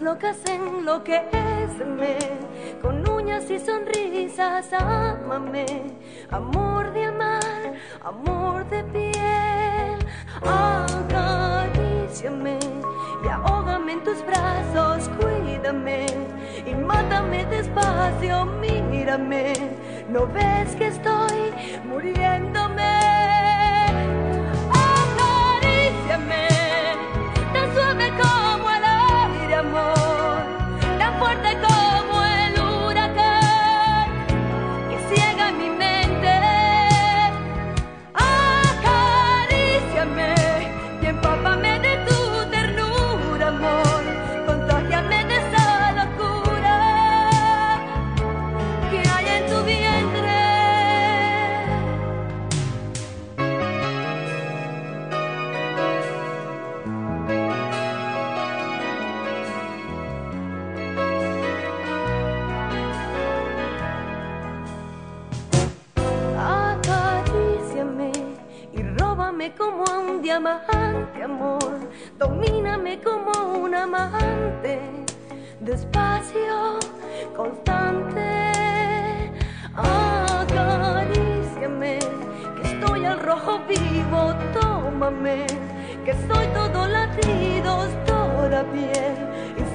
locas enloquéceme, con uñas y sonrisas ámame, amor de amar, amor de piel, acaríciame y ahógame en tus brazos, cuídame y mátame despacio, mírame, ¿no ves que estoy muriéndome? Acaríciame, tan suave como el aire, amor, tan fuerte como el huracán que ciega mi mente. Acaríciame y empápame de tu ternura, amor, contágiame de esa locura que hay en tu vientre. Acaríciame y róbame como a un diamante, amor, domíname como un amante, despacio, constante. Acaríciame, que estoy al rojo vivo, tómame, que soy todo latidos, toda piel, y